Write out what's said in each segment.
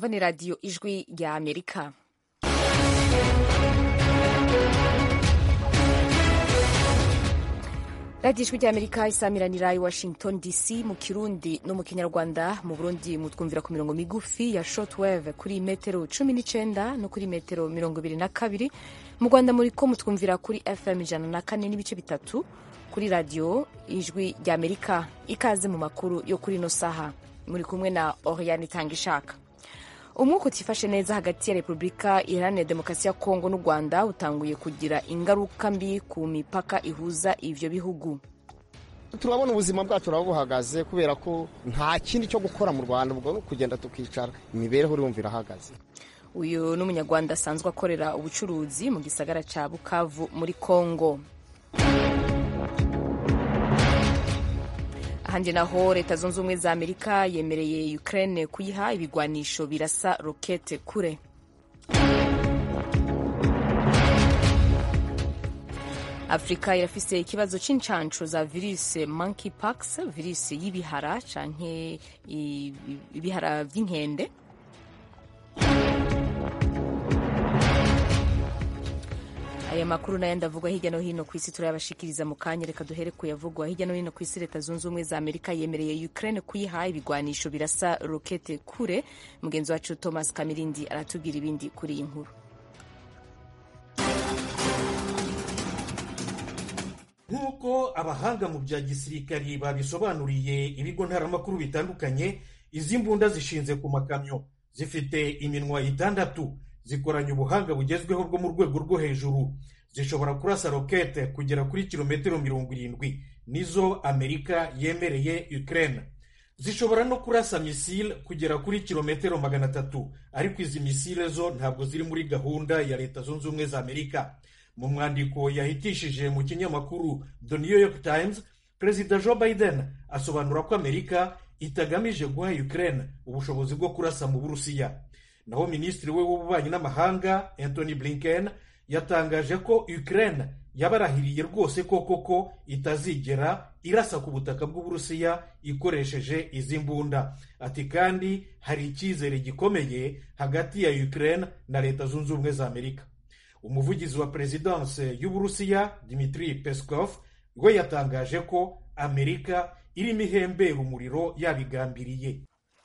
mwumva ni radiyo ijwi rya Amerika. radiyo ijwi rya Amerika isamiranira i Washington DC mu Kirundi no mu Kinyarwanda. Mu Burundi mutwumvira ku mirongo migufi ya shortwave kuri metero 19 no kuri metero 22. Mu Rwanda muriko mutwumvira kuri FM 104 n'ibice bitatu kuri radiyo ijwi rya Amerika. Ikaze mu makuru yo kuri no saha, muri kumwe na Oriane Tangishaka. Umwuka utifashe neza hagati ya Repubulika Iharanira Demokarasi ya Kongo n'u Rwanda utanguye kugira ingaruka mbi ku mipaka ihuza ivyo bihugu. Turabona ubuzima bwacu buhagaze kubera ko nta kindi cyo gukora mu Rwanda, ubwo kugenda tukicara, imibereho urumvira hagaze. Uyu n'umunyarwanda asanzwe akorera ubucuruzi mu gisagara ca Bukavu muri Kongo. Ahandi naho Leta Zunze Ubumwe za Amerika yemereye Ukraine kuyiha ibigwanisho birasa rokete kure. Afrika irafise ikibazo c'incanco za virus monkeypox, virus y'ibihara canke ibihara vy'inkende. Aya makuru n'ayandi avugwa hirya no hino ku isi turayabashikiriza mu kanya. Reka duhere kuyavugwa hirya no hino ku isi. Leta Zunze Ubumwe za Amerika yemereye Ukraine kuyiha ibigwanisho birasa rokete kure. Mugenzi wacu Thomas Kamirindi aratubwira ibindi kuri iyi nkuru. Nk'uko abahanga mu bya gisirikari babisobanuriye ibigo ntaramakuru bitandukanye, izi mbunda zishinze ku makamyo, zifite iminwa 6, zikoranye ubuhanga bugezweho bwo mu rwego rwo hejuru, zishobora kurasa rokete kugera kuri kilometero 70, nizo Amerika yemereye Ukraine. Zishobora no kurasa misile kugera kuri kilometero 300, ariko izi misile zo ntabwo ziri muri gahunda ya Leta Zunze Ubumwe za Amerika. Mu mwandiko yahitishije mu kinyamakuru The New York Times, Perezida Joe Biden asobanura ko Amerika itagamije guha Ukraine ubushobozi bwo kurasa mu Burusiya. Naho Minisitiri we w'ububanyi n'amahanga Anthony Blinken yatangaje ko Ukraine yabarahiriye rwose ko itazigera irasa ku butaka bw'Uburusiya ikoresheje izi mbunda. Ati kandi hari icyizere gikomeye hagati ya Ukraine na Leta Zunze Ubumwe za Amerika. Umuvugizi wa Presidence y'Uburusiya Dmitry Peskov we yatangaje ko Amerika irimo ihembera umuriro yabigambiriye.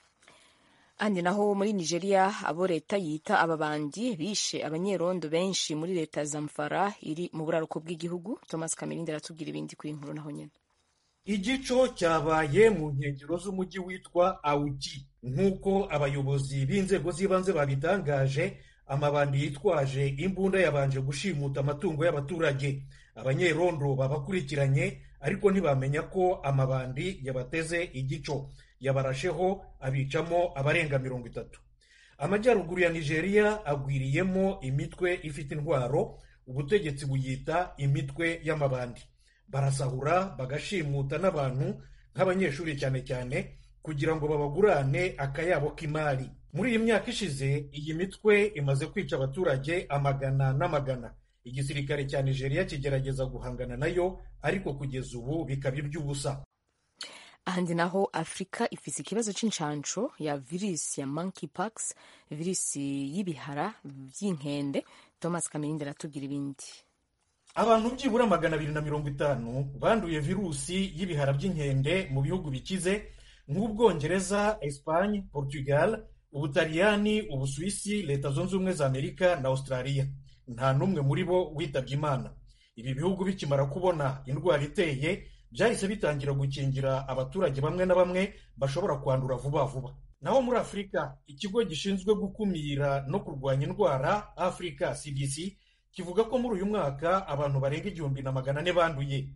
Andi naho muri Nigeria abo leta yita ababandi bishe abanyerondo benshi muri leta Zamfara iri mu buraruko bw'igihugu. Thomas Kamirindi aratubwira ibindi kuri inkuru naho nyene. Igico cyabaye mu nkengero z'umujyi witwa Auchi. Nk'uko abayobozi b'inzego z'ibanze babitangaje, amabandi yitwaje imbunda yabanje gushimuta amatungo y'abaturage. Abanyerondo babakurikiranye ariko ntibamenya ko amabandi yabateze igico. Yabarasheho abicamo abarenga 30. Amajyaruguru ya Nigeria agwiriyemo imitwe ifite intwaro, ubutegetsi buyita imitwe y'amabandi. Barasahura bagashimuta n'abantu nk'abanyeshuri cyane cyane kugira ngo babagurane akayabo k'imari. Muri iyi myaka ishize iyi mitwe imaze kwica abaturage amagana n'amagana. Igisirikare cya Nigeria kigerageza guhangana nayo, ariko kugeza ubu bikaba iby'ubusa. Ahandi naho Afrika ifise ikibazo c'incanco ya virus ya monkeypox, virus y'ibihara vy'inkende. Thomas Kamirindi aratubwira ibindi. Abantu byibura 250 banduye virusi y'ibihara by'inkende mu bihugu bikize nk'Ubwongereza, Espagne, Portugal, Ubutaliyani, Ubusuwisi, Leta Zunze Ubumwe za Amerika na Australia. Nta numwe muri bo witabye Imana. Ibi bihugu bikimara kubona indwara iteye, byahise bitangira gukingira abaturage bamwe na bamwe bashobora kwandura vuba vuba. Naho muri Afrika, ikigo gishinzwe gukumira no kurwanya indwara Africa CDC kivuga ko muri uyu mwaka abantu barenga 1,400 banduye.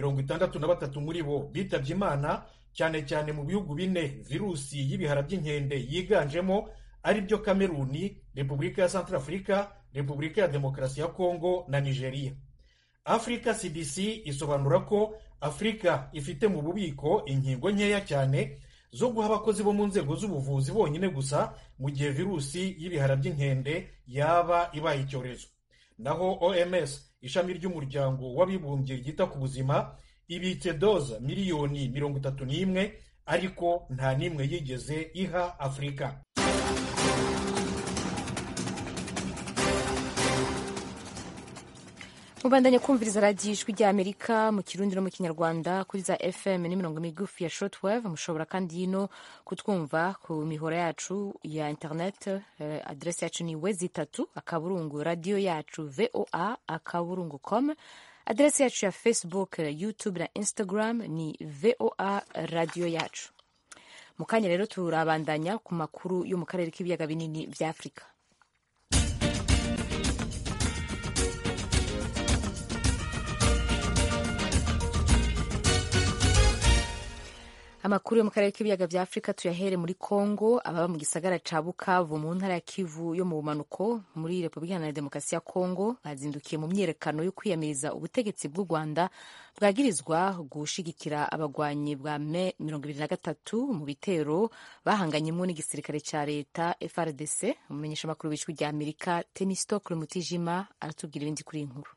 63 muri bo bitabye Imana, cyane cyane mu bihugu 4 virusi y'ibihara by'inkende yiganjemo ari byo Kameruni, Repubulika ya Centrafrica, Repubulika ya Demokarasi ya Kongo na Nigeria. Africa CDC isobanura ko Afrika ifite mu bubiko inkingo nkeya cyane zo guha abakozi bo mu nzego z'ubuvuzi bonyine gusa mu gihe virusi y'ibihara by'inkende yaba ibaye icyorezo. Naho OMS, ishami ry'umuryango w'abibumbye ryita ku buzima, ibitse doza miliyoni 31 ariko nta nimwe yigeze iha Afrika. mubandanye kumviriza radiyo ijwi rya Amerika mu Kirundi no mu Kinyarwanda kuri za FM n'imirongo migufi ya shortwave. Mushobora kandi yino kutwumva ku mihora yacu ya internet. Adresi yacu ni wezi3 radio yacu voa.com. Adresi yacu ya Facebook, YouTube na Instagram ni VOA radio yacu. Mu kanya rero turabandanya ku makuru yo mu karere k'ibiyaga binini vya Afrika. Amakuru yo mu karere k'ibiyaga vya Afrika tuyahere muri Kongo. Ababa mu gisagara ca Bukavu mu ntara ya Kivu yo mu bumanuko muri Repubulika Iharanira Demokarasi ya Kongo bazindukiye mu myiyerekano yo kwiyamiriza ubutegetsi bw'u Rwanda bwagirizwa gushigikira abagwanyi bwa Mai 2023 mu bitero bahanganyemo n'igisirikare ca leta FARDC. Umumenyesha makuru w'ijwi rya Amerika Temistokle Mutijima aratubwira ibindi kuri inkuru.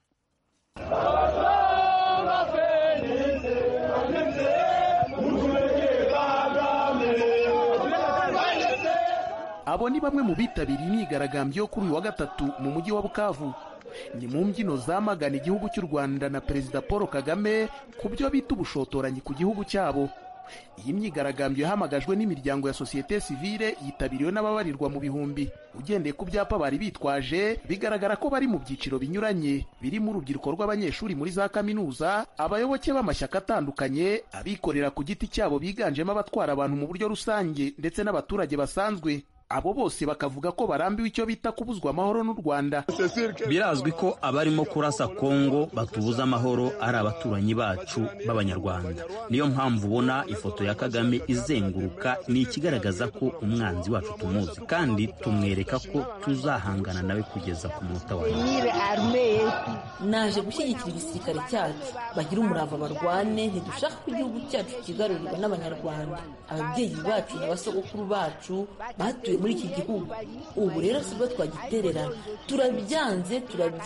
Abo ni bamwe mu bitabiriye imyigaragambyo kuri uyu wa gatatu mu mujyi wa Bukavu. Ni mu mbyino zamagana igihugu cy'u Rwanda na Perezida Paul Kagame ku byo bita ubushotoranyi ku gihugu cyabo. Iyi myigaragambyo yahamagajwe n'imiryango ya sosiyete sivile yitabiriwe n'ababarirwa mu bihumbi. Ugendeye ku byapa bari bitwaje, bigaragara ko bari mu byiciro binyuranye, birimo urubyiruko rw'abanyeshuri muri za kaminuza, abayoboke b'amashyaka atandukanye, abikorera ku giti cyabo biganjemo abatwara abantu mu buryo rusange ndetse n'abaturage basanzwe. Abo bose bakavuga ko barambiwe icyo bita kubuzwa amahoro n'u Rwanda. Birazwi ko abarimo kurasa Kongo batubuza amahoro ari abaturanyi bacu b'Abanyarwanda. Niyo mpamvu ubona ifoto ya Kagame izenguruka, ni ikigaragaza ko umwanzi wacu tumuzi kandi tumwereka ko tuzahangana nawe kugeza ku munota wa Naje gushyigikira igisirikare cyacu, bagira umurava barwane. Ntidushaka ko igihugu cyacu kigarurirwa n'Abanyarwanda. Ababyeyi bacu n'abasogokuru bacu batuye muri iki gihugu, ubu rero sibwo twagitererana. Turabyanze.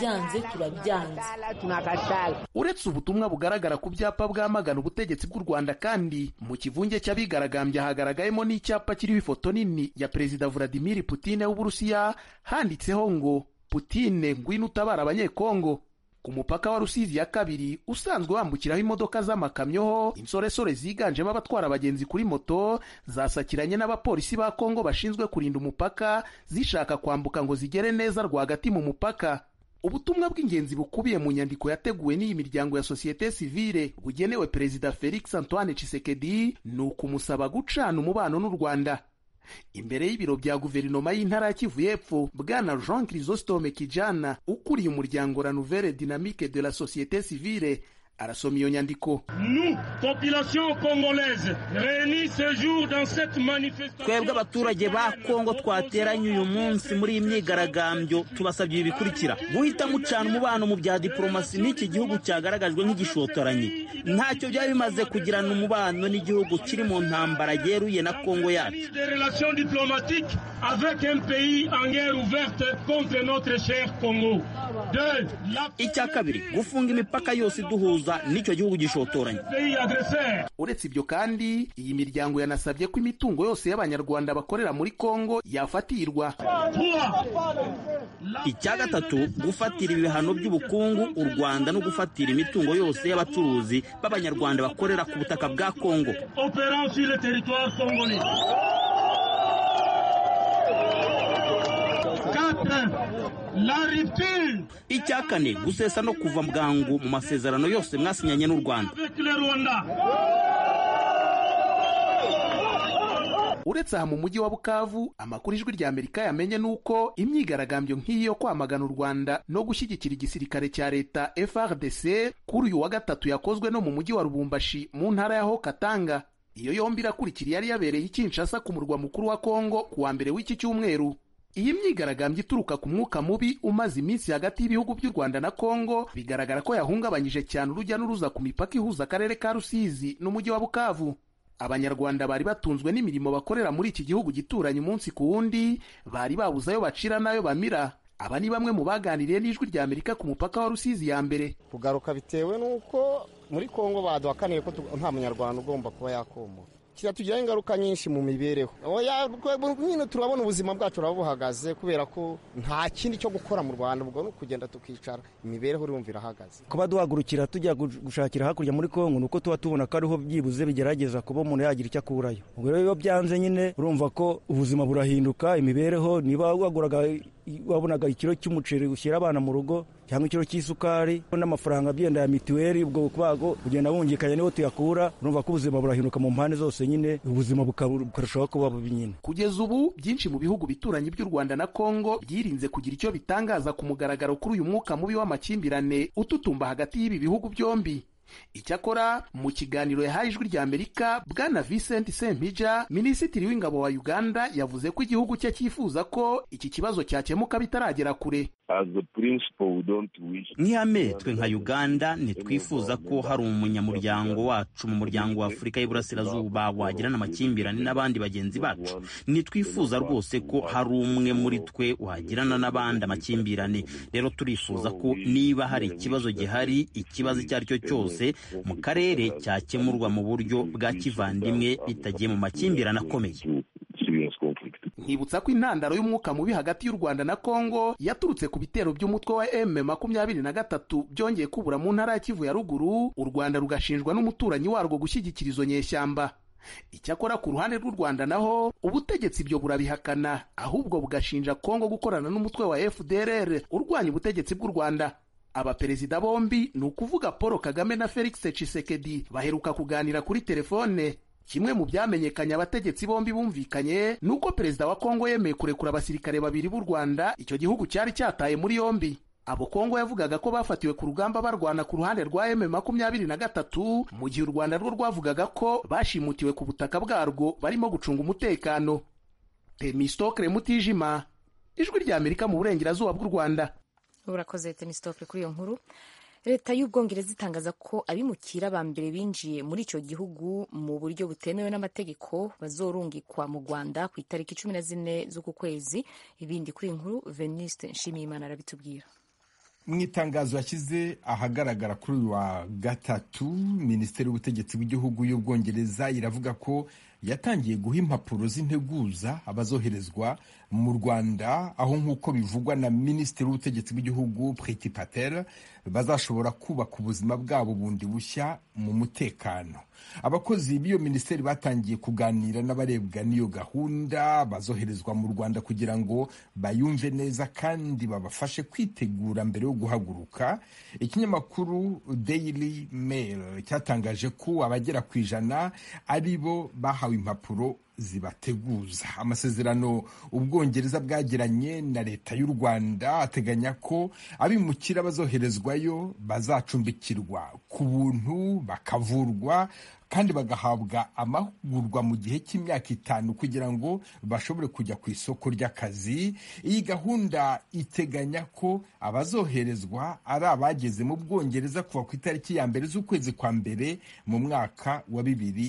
Uretse ubutumwa bugaragara ku byapa bwamagana ubutegetsi bw'u Rwanda, kandi mu kivunge cy'abigaragambya hagaragayemo n'icyapa kiriho ifoto nini ya Perezida Vladimir Putin w'Uburusiya, handitseho ngo Putin ngwino utabara abanyekongo. Ku mupaka wa Rusizi ya kabiri usanzwe wambukiraho imodoka z'amakamyo, insoresore ziganjemo abatwara abagenzi kuri moto zasakiranye n'abapolisi ba Kongo bashinzwe kurinda umupaka zishaka kwambuka ngo zigere neza rwagati mu mupaka. Ubutumwa bw'ingenzi bukubiye mu nyandiko yateguwe n'iyi miryango ya sosiyete sivile bugenewe Perezida Felix Antoine Tshisekedi ni ukumusaba gucana umubano n'u Rwanda. Imbere y'ibiro bya guverinoma y'intara ya Kivu y'Epfo, Bwana Jean Chrysostome Kijana ukuriye umuryango La Nouvelle Dynamique de la Société Civile arasoma iyo nyandiko. Twebwe abaturage ba Kongo twateranye uyu munsi muri iyi myigaragambyo tubasabye ibi bikurikira: guhita mucana umubano mu bya diplomasi n'iki gihugu cyagaragajwe nk'igishotoranyi. Ntacyo byari bimaze kugirana umubano n'igihugu kiri mu ntambara yeruye na Kongo yacu. Icya kabiri, gufunga imipaka yose iduhuza n'icyo gihugu gishotoranye. Uretse ibyo kandi, iyi miryango yanasabye ko imitungo yose y'Abanyarwanda bakorera muri Kongo yafatirwa. Icya gatatu, gufatira ibihano by'ubukungu u Rwanda no gufatira imitungo yose y'abacuruzi b'Abanyarwanda bakorera ku butaka bwa Kongo. Icya kane, gusesa no kuva bwangu mu masezerano yose mwasinyanye n'u Rwanda. Uretse aha mu mujyi wa Bukavu, amakuru ijwi rya Amerika yamenye nuko imyigaragambyo nk'iyo kwamagana u Rwanda no gushyigikira igisirikare cya leta FARDC kuri uyu wa gatatu yakozwe no mu mujyi wa Lubumbashi mu ntara ya Haut-Katanga. Iyo yombi irakurikira yari yabereye i Kinshasa ku murwa mukuru wa Kongo kuwa mbere w'iki cyumweru. Iyi myigaragambyo ituruka ku mwuka mubi umaze iminsi hagati y'ibihugu by'u Rwanda na Kongo bigaragara ko yahungabanyije cyane urujya n'uruza ku mipaka ihuza akarere ka Rusizi n'umujyi wa Bukavu. Abanyarwanda bari batunzwe n'imirimo bakorera muri iki gihugu gituranye umunsi ku wundi, bari babuze ayo bacira n'ayo bamira. Aba ni bamwe mu baganiriye n'ijwi rya Amerika ku mupaka wa Rusizi ya mbere. Kugaruka bitewe n'uko muri Kongo baduhakaniye ko nta munyarwanda ugomba kuba yakomoka. kiratugiraho ingaruka nyinshi mu mibereho. Nyine turabona ubuzima bwacu buhagaze kubera ko nta kindi cyo gukora mu Rwanda, ubwo no kugenda tukicara, imibereho urumva irahagaze. Kuba duhagurukira tujya gushakira hakurya muri Kongo nuko tuba tubona ko ariho byibuze bigerageza kuba umuntu yagira icyo akurayo. Ubwo rero iyo byanze nyine urumva ko ubuzima burahinduka, imibereho niba wabonaga ikiro cy'umuceri ushyira abana mu rugo cyangwa ikiro cy'isukari n'amafaranga byenda ya mituweli, ubwo kubago kugenda bungikanya niho tuyakura, urumva ko ubuzima burahinduka mu mpande zose, nyine ubuzima bukarushaho kuba bubi nyine. Kugeza ubu byinshi mu bihugu bituranye by'u Rwanda na Kongo byirinze kugira icyo bitangaza ku mugaragaro kuri uyu mwuka mubi w'amakimbirane ututumba hagati y'ibi bihugu byombi. Icyakora mu kiganiro yahaye Ijwi rya Amerika, Bwana Vincent Sempija, minisitiri w'ingabo wa Uganda, yavuze ko igihugu cye cyifuza ko iki kibazo cyakemuka bitaragera kure. Nk'ihame twe nka Uganda ntitwifuza ko hari umunyamuryango wacu mu muryango wa Afurika y'Iburasirazuba wagirana amakimbirane n'abandi bagenzi bacu. Ntitwifuza rwose ko hari umwe muri twe wagirana n'abandi amakimbirane. Rero turifuza ko niba hari ikibazo gihari, ikibazo icyo ari cyo cyose mu karere cyakemurwa mu buryo bwa kivandimwe bitagiye mu makimbirane akomeye. Nkibutsa ko intandaro y'umwuka mubi hagati y'u Rwanda na Kongo yaturutse ku bitero by'umutwe wa M23 byongeye kubura mu ntara ya Kivu ya ruguru, u Rwanda rugashinjwa n'umuturanyi warwo gushyigikira izo nyeshyamba. Icyakora ku ruhande rw'u Rwanda naho ubutegetsi byo burabihakana, ahubwo bugashinja Kongo gukorana n'umutwe wa FDLR urwanya ubutegetsi bw'u Rwanda. Abaperezida bombi ni ukuvuga Paul Kagame na Felix Tshisekedi baheruka kuganira kuri telefone. Kimwe mu byamenyekanye abategetsi bombi bumvikanye nuko perezida wa Kongo yemeye kurekura abasirikare babiri b'u Rwanda icyo gihugu cyari cyataye muri yombi. Abo Kongo yavugaga ko bafatiwe ku rugamba barwana ku ruhande rwa M23, mu gihe u Rwanda rwo rwavugaga ko bashimutiwe ku butaka bwarwo barimo gucunga umutekano. Temistokle Mutijima, Ijwi rya Amerika mu burengerazuba bw'u Rwanda. Urakoze Temistokle kuri iyo nkuru. Leta y'Ubwongereza itangaza ko abimukira ba mbere binjiye muri icyo gihugu mu buryo butemewe n'amategeko bazorungikwa mu Rwanda ku itariki 14 z'uku kwezi. Ibindi kuri inkuru Veniste Nshimiyimana arabitubwira. Mu itangazo yashyize ahagaragara kuri uyu wa gatatu, Minisiteri y'Ubutegetsi bw'igihugu y'Ubwongereza iravuga ko yatangiye guha impapuro z'integuza abazoherezwa mu Rwanda, aho nk'uko bivugwa na Minisitiri w'Ubutegetsi bw'igihugu Priti Patel bazashobora kubaka ubuzima bwabo bundi bushya mu mutekano. Abakozi b'iyo minisiteri batangiye kuganira n'abarebwa n'iyo gahunda bazoherezwa mu Rwanda kugira ngo bayumve neza kandi babafashe kwitegura mbere yo guhaguruka. Ikinyamakuru Daily Mail cyatangaje ko abagera ku 100 ari bo bahawe impapuro zibateguza. Amasezerano Ubwongereza bwagiranye na leta y'u Rwanda ateganya ko abimukira bazoherezwayo bazacumbikirwa ku buntu, bakavurwa kandi bagahabwa amahugurwa mu gihe cy'imyaka 5 kugira ngo bashobore kujya ku isoko ry'akazi. Iyi gahunda iteganya ko abazoherezwa ari abageze mu Bwongereza kuva ku itariki ya mbere z'ukwezi kwa mbere mu mwaka wa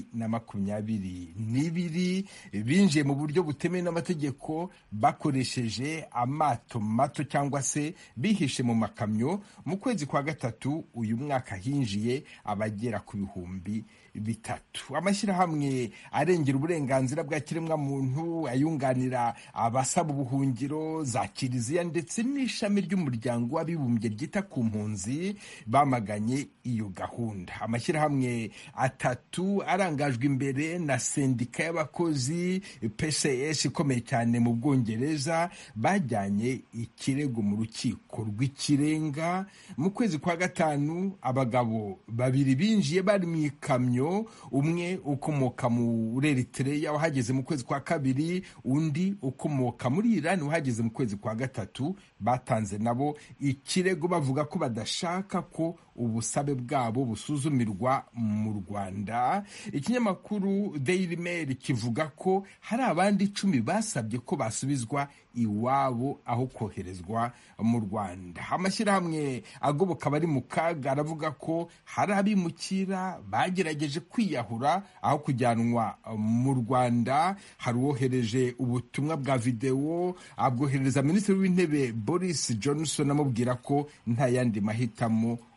2022, binjiye mu buryo butemewe n'amategeko bakoresheje amato mato cyangwa se bihishe mu makamyo. Mu kwezi kwa gatatu uyu mwaka hinjiye abagera ku 3,000. Amashyirahamwe arengera uburenganzira bwa kiremwa muntu, ayunganira abasaba ubuhungiro, za kiliziya ndetse n'ishami ry'umuryango w'abibumbye ryita ku mpunzi bamaganye iyo gahunda. Amashyirahamwe 3 arangajwe imbere na sendika y'abakozi PCS ikomeye cyane mu Bwongereza bajyanye ikirego mu rukiko rw'ikirenga. Mu kwezi kwa gatanu abagabo 2 binjiye bari mu ikamyo, umwe ukomoka muri Eritrea wahageze mu kwezi kwa 2, undi ukomoka muri Iran wahageze mu kwezi kwa 3, batanze nabo ikirego bavuga ko badashaka ko ubusabe bwabo busuzumirwa mu Rwanda. Ikinyamakuru Daily Mail kivuga ko hari abandi 10 basabye ko basubizwa iwabo aho koherezwa mu Rwanda. Amashyirahamwe agoboka bari mu kaga aravuga ko hari abimukira bagerageje kwiyahura aho kujyanwa mu Rwanda. Hari uwohereje ubutumwa bwa video abwohereza Minisitiri w'Intebe Boris Johnson amubwira ko nta yandi mahitamo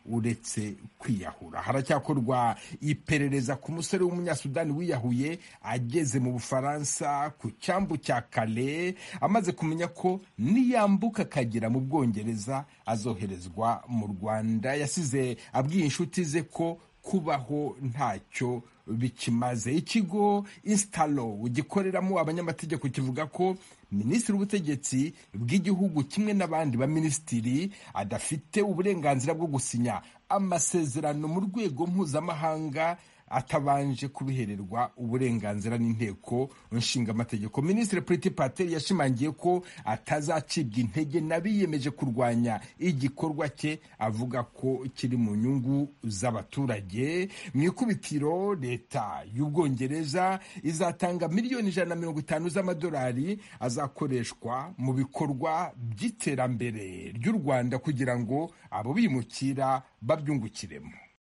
uretse kwiyahura. Haracyakorwa iperereza ku musore w'umunyasudani wiyahuye ageze mu Bufaransa ku cyambu cya Calais, amaze kumenya ko niyambuka akagera mu Bwongereza azoherezwa mu Rwanda. Yasize abwiye inshuti ze ko kubaho ntacyo bikimaze. Ikigo Instalo gikoreramo abanyamategeko kivuga ko minisitiri w'ubutegetsi bw'igihugu kimwe n'abandi baminisitiri adafite uburenganzira bwo gusinya amasezerano mu rwego mpuzamahanga atabanje kubihererwa uburenganzira n'inteko nshingamategeko. Minisitiri Priti Patel yashimangiye ko atazacibwa intege n'abiyemeje kurwanya igikorwa cye, avuga ko kiri mu nyungu z'abaturage. Mu ikubitiro, leta y'Ubwongereza izatanga miliyoni 150 z'amadolari azakoreshwa mu bikorwa by'iterambere ry'u Rwanda kugira ngo abo bimukira babyungukiremo.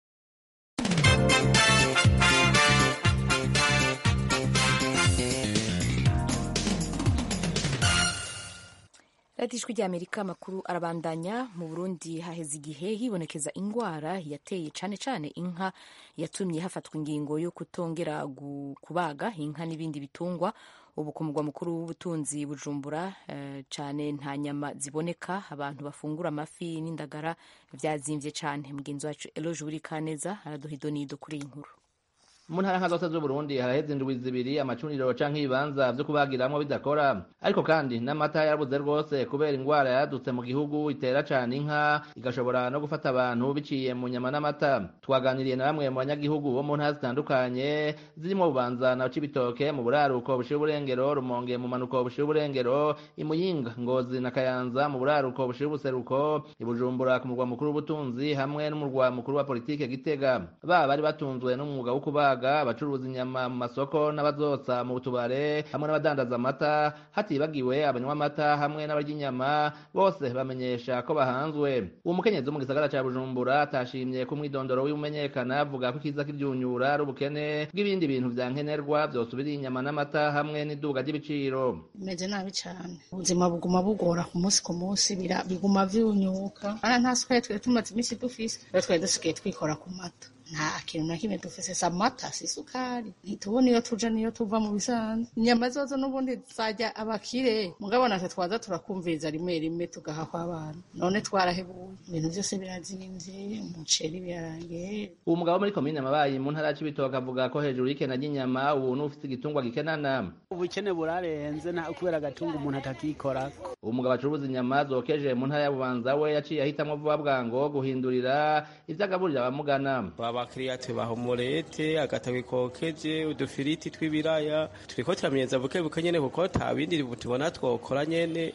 Radiyo Ijwi ry'Amerika, amakuru arabandanya. Mu Burundi haheze igihe hibonekeza ingwara yateye cane cane inka, yatumye hafatwa ingingo yo kutongera kubaga inka n'ibindi bitungwa. Ubu ku mugwa mukuru w'ubutunzi Bujumbura cane nta nyama ziboneka, abantu bafungura amafi n'indagara vyazimvye cane. Mugenzi wacu Eloge Burikaneza araduha idonido kuri iyi nkuru. Mu ntara nka zose z'Uburundi haraheze indwi zibiri amacuniro canke ibibanza vyo kubagiramwo bidakora, ariko kandi n'amata yarabuze rwose kubera ingwara yadutse mu gihugu itera cane inka igashobora no gufata abantu biciye mu nyama n'amata. Twaganiriye na bamwe mu banyagihugu bo mu ntara zitandukanye zirimo Bubanza na Cibitoke mu buraruko bushira uburengero, Rumonge mu manuko bushira uburengero, Imuyinga, Ngozi na Kayanza mu buraruko bushira ubuseruko, Ibujumbura ku murwa mukuru w'ubutunzi hamwe n'umurwa mukuru wa politike Gitega. Bari batunzwe n'umwuga wo kubaga, abacuruza inyama mu masoko n'abazotsa mu tubare hamwe n'abadandaza amata, hatibagiwe abanywa amata hamwe n'abarya inyama, bose bamenyesha ko bahanzwe. Uwo mukenyezi wo mu gisagara ca Bujumbura atashimye ko umwidondoro w'imenyekana, avuga ko ikiza kivyunyura ari ubukene bw'ibindi bintu vya nkenerwa vyosubira inyama n'amata hamwe n'iduga ry'ibiciro. Meze nabi cane, ubuzima buguma bugora ku munsi biguma vyunyuka. Nta sukari twari tumaze imisi dufise, twari dusigaye twikora ku mata. Nta kintu na kimwe dufise, si amata si isukari, ntitubona iyo tuja niyo tuva mu bisanzwe. Inyama zozo n'ubundi zajya abakire, mugabo natwe twaza turakumviriza rimwe rimwe tugaha kw'abana. None twarahebuye, ibintu vyose birazimvye, umuceri birarangiye. Uwo mugabo muri komine Mabayi mu ntara ya Cibitoke avuga ko hejuru y'ikena ry'inyama ubu n'ufise igitungwa gikenana. Ubukene burarenze nta kubera agatunga umuntu atakikorako. Uwo mugabo acuruza inyama zokeje mu ntara ya Bubanza we yaciye ahitamwo vuba bwango guhindurira ivyo agaburira abamugana. Abakiriya tubaha umurete, agatabi kokeje, udufiriti tw'ibiraya, turiko turamenyeza buke buke nyene kuko ta bindi tubona twokora nyene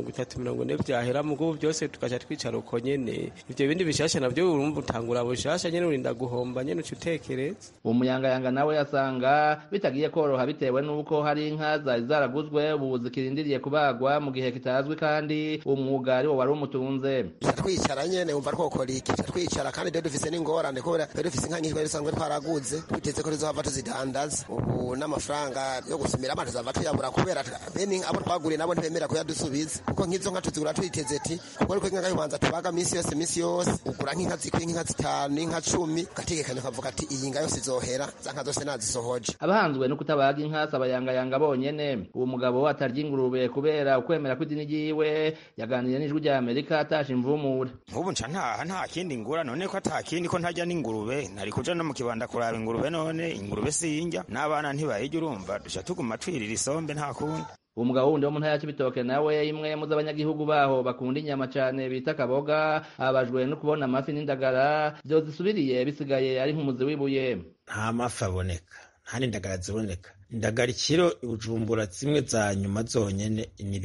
30-40 vyahera mu gubu byose tukaca twicara uko nyene. Ivyo bindi bishasha navyo urumva utangura bushasha nyene urinda guhomba nyene ucutekereza. Uwo muyangayanga nawe yasanga bitagiye koroha bitewe nuko hari inka zari zaraguzwe ubu zikirindiriye kubagwa mu gihe kitazwi, kandi uwo mwuga ari wo wari umutunze. Twicara nyene umva twokora iki, twicara kandi dufise n'ingorane kubera dufise inka nyinshi bisanzwe twaraguze, twiteze ko rizohava tuzidandaza. Ubu n'amafaranga yo gusumira amazi zava tuyabura kubera bene abo twaguriye nabo ntibemera kuyadusubiza, kuko nk'izo nka tuzigura twiteze ati kuko ariko inka y'ubanza tubaga minsi yose ugura nk'inka zikwiye nk'inka 5 inka 10 gategekanya ukavuga ati iyi nka yose izohera, za nka zose nazisohoje. Abahanzwe no kutabaga inka sabayangayanga bonyene. Uwo mugabo atarya ingurube kubera ukwemera kw'idini ryiwe yaganiriye n'Ijwi ry'Amerika atasha imvumura. Nk'ubu nca nta kindi ngura, none ko atakindi ko ntajya n'ingurube nari kuja no mu kibanda kuraba ingurube, none ingurube sinjya n'abana ntibahijya, urumva duca tuguma twirira isombe nta kundi. Uwo mugabo wundi wo mu ntara ya Cibitoke nawe imwe mu z'abanyagihugu baho bakunda inyama cane bita kaboga, abajwe no kubona amafi n'indagara vyozisubiriye bisigaye ari nk'umuzi w'ibuye. Nta mafi aboneka, nta n'indagara ziboneka. Indagara ikiro Bujumbura zimwe za nyuma zonyene ni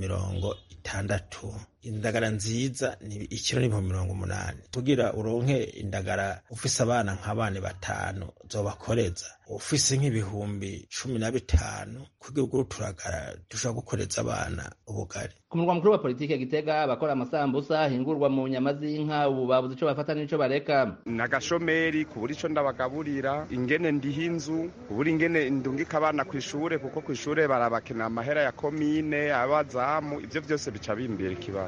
60. Indagara nziza ni ikiro ni 80. Kugira uronke indagara ufise abana nk'abana 5 zobakoreza, ufise nk'ibihumbi 15 kugira uguru turagara dushaka gukoreza abana ubugari. Ku murwa mukuru wa politike Gitega abakora amasambusa ahingurwa mu nyama z'inka ubu babuze ico bafata n'ico bareka. Nagashomeri kubura ico ndabagaburira, ingene ndihinzu kubura ingene ndungika abana kw'ishure kuko kw'ishure barabakena amahera ya komine abazamu, ivyo vyose bica bimbera ikibazo.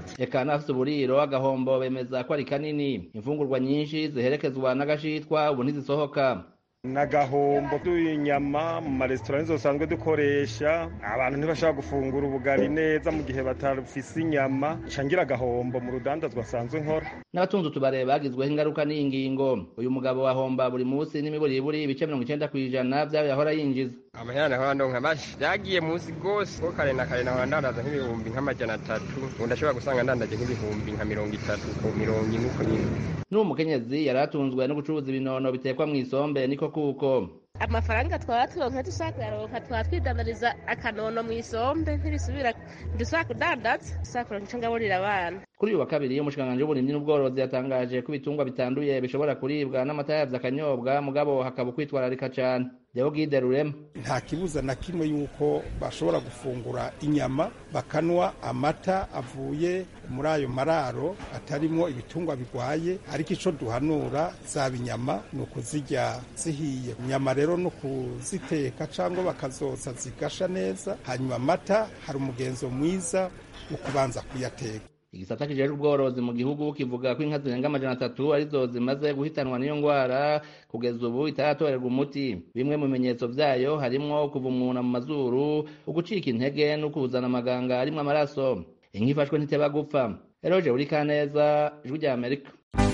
amazi. Eka n'abafite uburiro agahombo bemeza ko ari kanini. Imfungurwa nyinshi ziherekezwa n'agashitwa ubu ntizisohoka. N'agahombo k'inyama mu maresitora nizo dusanzwe dukoresha, abantu ntibashaka gufungura ubugari neza mu gihe batafise inyama, cangira agahombo mu rudandazwa asanzwe nkora. N'abatunze utubare bagizweho ingaruka n'iyi ngingo. Uyu mugabo ahomba buri munsi n'imiburiburi ibice 90% vy'ayo yahora yinjiza. Amahera nahora ndonka mashi yagiye munsi gose ko kare nahora ndandaza nk'ibihumbi nk'amajana 3, ubu ndashobora gusanga ndandaje nk'ibihumbi nka 30 ku 40 uko nyine. N'uwo mukenyezi yaratunzwe no gucuruza ibinono bitekwa mu isombe niko kuko. Amafaranga twaba turonka dushaka yaronka twaba twidandariza akanono mu isombe ntibisubira dushaka kudandaza dushaka kuronka ico ngaburira abana. Kuri uyu wa kabiri umushikiranganji w'uburimyi n'ubworozi yatangaje ko ibitungwa bitanduye bishobora kuribwa n'amata yavyo akanyobwa mugabo hakaba kwitwararika cane. Deogide Rurema: nta kibuza na kimwe yuko bashobora gufungura inyama bakanwa amata avuye muri ayo mararo atarimo ibitungwa bigwaye, ariko ico duhanura zaba inyama ni ukuzirya zihiye. Inyama rero no kuziteka cyangwa bakazotsa zigasha neza, hanyuma amata hari umugenzo mwiza wo kubanza kuyateka. Igisata kijejwe ubworozi mu gihugu kivuga ko inka zirenga 300 arizo zimaze guhitanwa n'iyo ngwara kugeza ubu itaratorerwa umuti. Bimwe mu bimenyetso vyayo harimwo kuvumuna mu mazuru, ugucika intege no kuzana amaganga arimwo amaraso. Inka ifashwe ntiteba gupfa. Eroje uri Kaneza, Ijwi rya Amerika.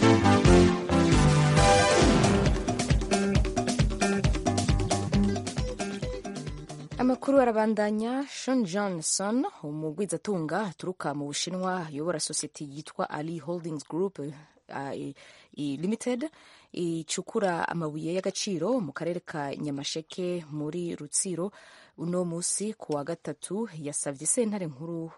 Amakuru arabandanya. Sean Johnson, umugwizatunga aturuka mu Bushinwa yobora sosiyete yitwa Ali Holdings Group Limited icukura amabuye y'agaciro mu karere ka Nyamasheke muri Rutsiro. Uno musi ku wa gatatu yasavye sentare nkuru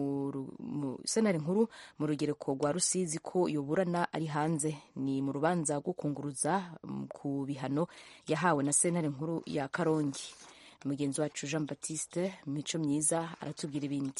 mu rugereko rwa Rusizi ko yoburana ari hanze. Ni mu rubanza rwo kunguruza ku bihano yahawe na sentare nkuru ya Karongi. Mugenzi wacu Jean Baptiste Mico Myiza aratubwira ibindi.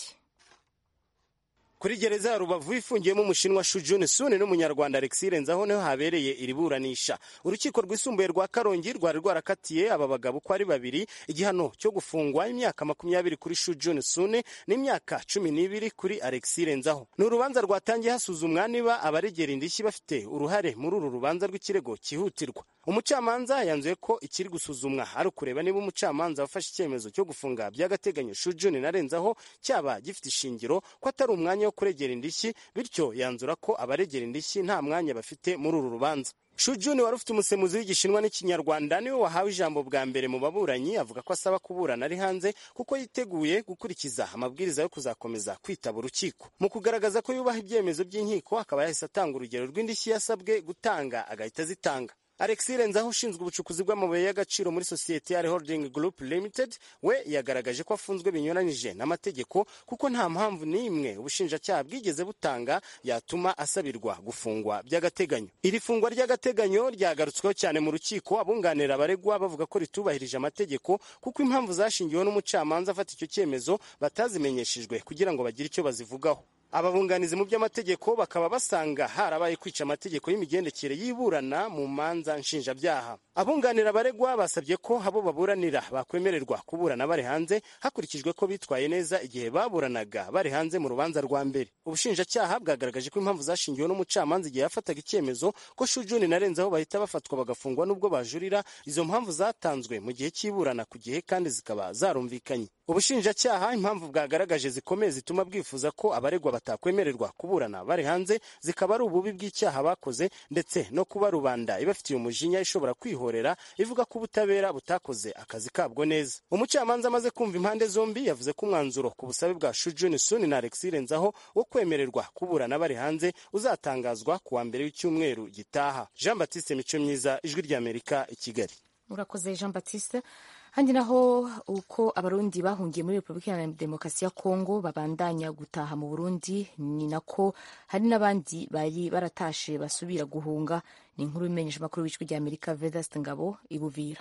Kuri gereza ya Rubavu ifungiyemo umushinwa Shujun Sune n'umunyarwanda Alexis Renzaho niho habereye iriburanisha. Urukiko rwisumbuye rwa Karongi rwari rwarakatiye aba bagabo ko ari babiri igihano cyo gufungwa imyaka 20 kuri Shujun Sune n'imyaka 12 kuri Alexis Renzaho. N'urubanza rwatangiye hasuzumwa niba abaregera indishyi bafite uruhare muri uru rubanza rw'ikirego kihutirwa. Umucamanza yanzuye ko ikiri gusuzumwa ari kureba niba umucamanza wafashe icyemezo cyo gufunga by'agateganyo Shujun na Renzaho cyaba gifite ishingiro ko atari umwanya wo kuregera indishyi, bityo yanzura ko abaregera indishyi nta mwanya bafite muri uru rubanza. Shujun wari ufite umusemuzi w'igishinwa n'ikinyarwanda niwe wahawe ijambo bwa mbere mu baburanyi, avuga ko asaba kuburana ari hanze kuko yiteguye gukurikiza amabwiriza yo kuzakomeza kwitaba urukiko. Mu kugaragaza ko yubaha ibyemezo by'inkiko akaba yahise atanga urugero rw'indishyi yasabwe gutanga agahita zitanga. Alexis Renzaho ushinzwe ubucukuzi bw'amabuye y'agaciro muri sosiyete ya Holding Group Limited we yagaragaje ko afunzwe binyuranyije n'amategeko kuko nta mpamvu n'imwe ubushinjacyaha bwigeze butanga yatuma asabirwa gufungwa by'agateganyo. Iri fungwa ry'agateganyo ryagarutsweho cyane mu rukiko, abunganira abaregwa bavuga ko ritubahirije amategeko kuko impamvu zashingiweho n'umucamanza afata icyo cyemezo batazimenyeshejwe kugira ngo bagire icyo bazivugaho. Ababunganizi mu by'amategeko bakaba basanga harabaye kwica amategeko y'imigendekere yiburana mu manza nshinjabyaha. Abunganira abaregwa basabye ko abo baburanira bakwemererwa kuburana bari hanze hakurikijwe ko bitwaye neza igihe baburanaga bari hanze mu rubanza rwa mbere. Ubushinjacyaha bwagaragaje ko impamvu zashingiwe n'umucamanza igihe yafataga icyemezo ko Shujun na Renzaho bahita bafatwa bagafungwa nubwo bajurira, izo mpamvu zatanzwe mu gihe cy'iburana ku gihe kandi zikaba zarumvikanye. Ubushinjacyaha impamvu bwagaragaje zikomeye zituma bwifuza ko abaregwa batakwemererwa kuburana bari hanze zikaba ari ububi bw'icyaha bakoze ndetse no kuba rubanda ibafitiye umujinya ishobora kwihorera ivuga ko ubutabera butakoze akazi kabwo neza. Umucamanza amaze kumva impande zombi yavuze ko umwanzuro ku busabe bwa Shujun Sune na Alexis Renzaho wo kwemererwa kuburana bari hanze uzatangazwa ku wa mbere w'icyumweru gitaha. Jean Baptiste Mico Myiza, Ijwi rya Amerika, i Kigali. Urakoze Jean Baptiste. Handi naho uko abarundi bahungiye muri Republika ya Demokarasi ya Kongo babandanya gutaha mu Burundi, ni nako hari n'abandi bari baratashe basubira guhunga. Ni inkuru imenyesha makuru w'Ijwi rya Amerika Vedaste Ngabo ibuvira.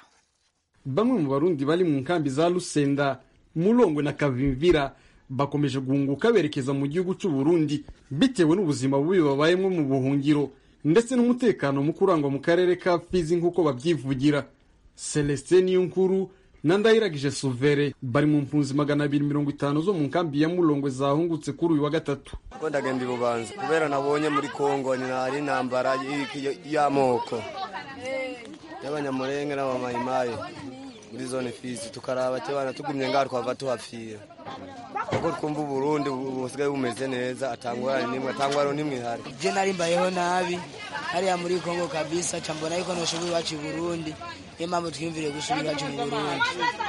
Bamwe mu barundi bari mu nkambi za Lusenda, Mulongwe na Kavimvira bakomeje guhunguka berekeza mu gihugu cy'u Burundi bitewe n'ubuzima bubi babayemo mu buhungiro ndetse n'umutekano mu kurangwa mu karere ka Fizi nk'uko babyivugira. Celestin Niyonkuru na Ndayiragije Suvere bari mu mpunzi 250 zo mu nkambi ya Mulongwe zahungutse kuri uyu wa gatatu. Ko ndagenda Bubanza kubera nabonye muri Kongo ni ari intambara y'amoko y'abanyamurenge n'abamayimayi muri zone Fizi, tukaraba cyabana tugumye ngaho twava tuhapfira kuko twumva Burundi busigaye bumeze neza, atangwara nimwe hari. Je nari mbayeho nabi hariya muri Kongo kabisa, cyambona yuko noshobora iwacu Burundi, impamvu twiyumvire gusubira iwacu mu Burundi.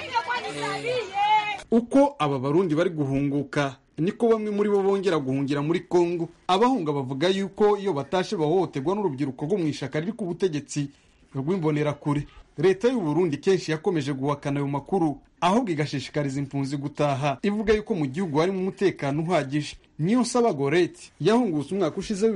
Uko aba Barundi bari guhunguka niko bamwe muri bo bongera guhungira muri Kongo. Abahunga bavuga yuko iyo batashe bahohoterwa n'urubyiruko rwo mu ishaka riri ku butegetsi rw'imbonera kure. Leta y'u Burundi kenshi yakomeje guhakana ayo makuru, ahubwo igashishikariza impunzi gutaha, ivuga yuko mu gihugu harimo umutekano uhagije. Niyonsaba Gorete yahungutse umwaka ushize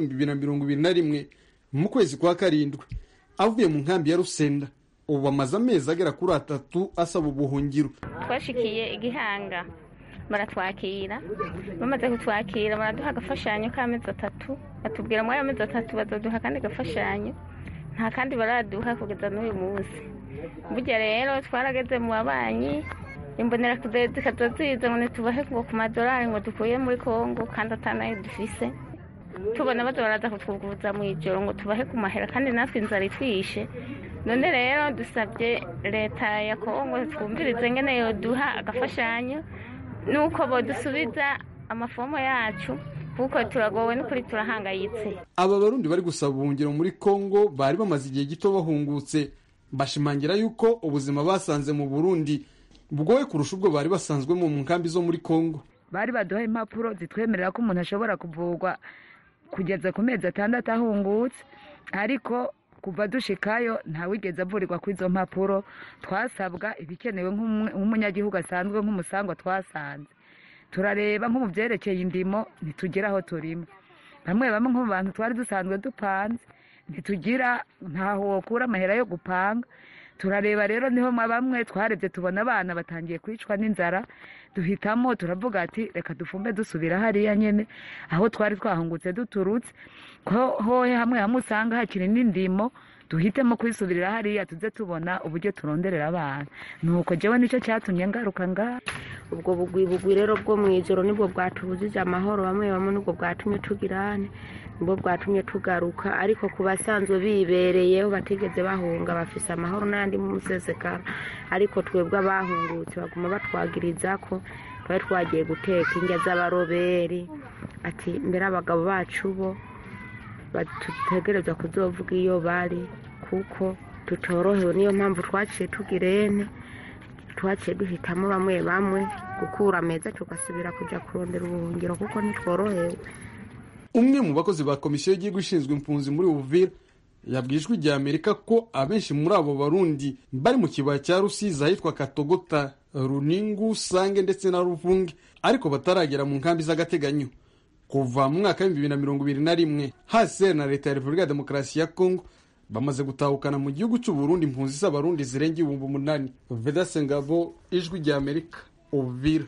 2021 mu kwezi kwa karindwi avuye mu nkambi ya Rusenda. Ubu amaze amezi agera kuri 3 asaba ubuhungiro. Twashikiye Igihanga baratwakira, bamaze kutwakira baraduha agafashanyo k'amezi 3, batubwira mu amezi 3 bazoduha kandi agafashanyo, nta kandi baraduha kugeza n'uyu munsi. Burya rero twarageze mu babanyi, imbonera zikazoziza ngo tubahe ngo ku madolari ngo dukuye muri Kongo kandi atanayo dufise, tubona baza baraza kutwuguza mu ijoro ngo tubahe ku mahera kandi natwe inzara itwishe. None rero dusabye leta ya Kongo twumvirize ngene yoduha agafashanyo nuko bodusubiza amafomo yacu kuko turagowe n'ukuri turahangayitse. Aba Barundi bari gusaba ubuhungiro muri Kongo bari bamaze igihe gito bahungutse, bashimangira yuko ubuzima basanze mu Burundi bugoye kurusha ubwo bari basanzwe mu nkambi zo muri Kongo. Bari baduha impapuro zitwemerera ko umuntu ashobora kuvurwa kugeza ku mezi 6 ahungutse, ariko kuva dushikayo ntawigeze avurirwa kuri izo mpapuro. Twasabwa ibikenewe nk'umunyagihugu asanzwe nk'umusangwa twasanze. Turareba nko mu byerekeye indimo ntitugira aho turima, bamwe nko mu bantu twari dusanzwe dupanze ntitugira ntaho wokura amahera yo gupanga. Turareba rero niho bamwe twarebye tubona abana batangiye kwicwa n'inzara, duhitamo turavuga ati reka dufumbe dusubira hariya nyene aho twari twahungutse duturutse, ko hohe hamwe usanga hakiri n'indimo, duhitemo kwisubirira hariya tuze tubona uburyo turonderera abana. Nuko jewe nico cyatumye ngaruka nga. Ubwo bugwi rero bwo mwijoro nibwo bwatubujije amahoro, bamwe nibwo bwatumye tugirane, nibwo bwatumye tugaruka. Ariko ku basanzwe bibereyeho batigeze bahunga bafise amahoro n'andi mu musesekara, ariko twebwe abahungutse baguma batwagiriza ko twari twagiye guteka indya z'abaroberi, ati mbere abagabo bacu bo batutegereza kuzovuga iyo bari kuko tutorohewe. Niyo mpamvu twaciye tugirene, twaciye duhitamo bamwe gukura ameza tugasubira kujya kurondera ubuhungiro kuko ntitworohewe. Umwe mu bakozi ba komisiyo y'igihugu ishinzwe impunzi muri Uvira yabwijwe rya Amerika ko abenshi muri abo Barundi bari mu kibaya cya Rusizi ahitwa Katogota, Runingu, Sange ndetse na Ruvunge, ariko bataragera mu nkambi z'agateganyo. Kuva mu mwaka wa 2021 HCR na leta ya Repubulika ya Demokarasi ya Kongo bamaze gutahukana mu gihugu cy'u Burundi impunzi z'abarundi zirenga 8,000. Vedaste Ngabo, Ijwi rya Amerika, Uvira.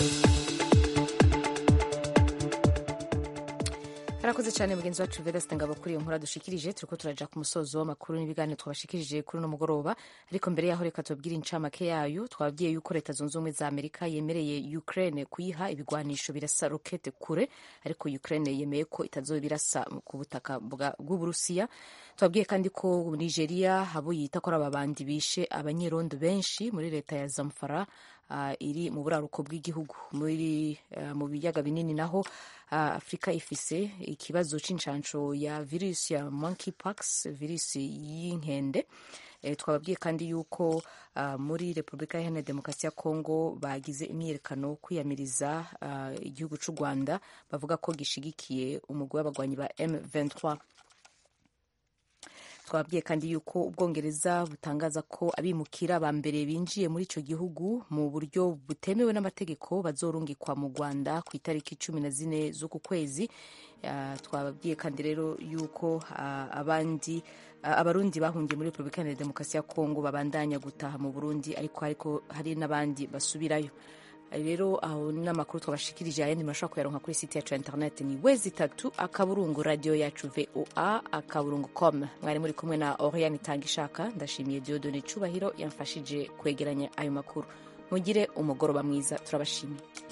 Arakoze cyane mugenzi wacu Vedaste Ngabo kuri iyo nkuru dushikirije. Turiko turaja ku musozo w'amakuru n'ibiganiro twabashikirije kuri no mugoroba, ariko mbere yaho reka tubwire incamake yayo. Twabwiye yuko leta zunze ubumwe za Amerika yemereye Ukraine kuyiha ibigwanisho birasa rokete kure, ariko Ukraine yemeye ko itazobirasa ku butaka bw'Uburusiya. Twabwiye kandi ko Nigeria habo yita ko ababandi bishe abanyerondo benshi muri leta ya Zamfara, iri mu buraruko bw'igihugu. Mu biyaga binini naho Afrika ifise ikibazo c'incanco ya virusi ya monkeypox, virusi y'inkende. Twababwiye kandi yuko muri Repubulika Iharanira Demokarasi ya Kongo bagize imyiyerekano kwiyamiriza igihugu c'u Rwanda, bavuga ko gishigikiye umugwi w'abagwanyi ba M23. Twababwiye kandi yuko Ubwongereza butangaza ko abimukira ba mbere binjiye muri ico gihugu mu buryo butemewe n'amategeko bazorungikwa mu Rwanda ku itariki 14 z'uku kwezi. Twababwiye kandi rero yuko abarundi bahungiye muri Repubulika ya Demokarasi ya Kongo babandanya gutaha mu Burundi, ariko hari n'abandi basubirayo. rero aho n'amakuru twabashikirije ayandi murashobora kuyaronka kuri site yacu ya internet ni wezi3 radio yacu voa.com. mwari muri kumwe na Oriane Tangishaka. Ndashimiye Dieudonne Cubahiro yamfashije kwegeranya ayo makuru. Mugire umugoroba mwiza, turabashimiye.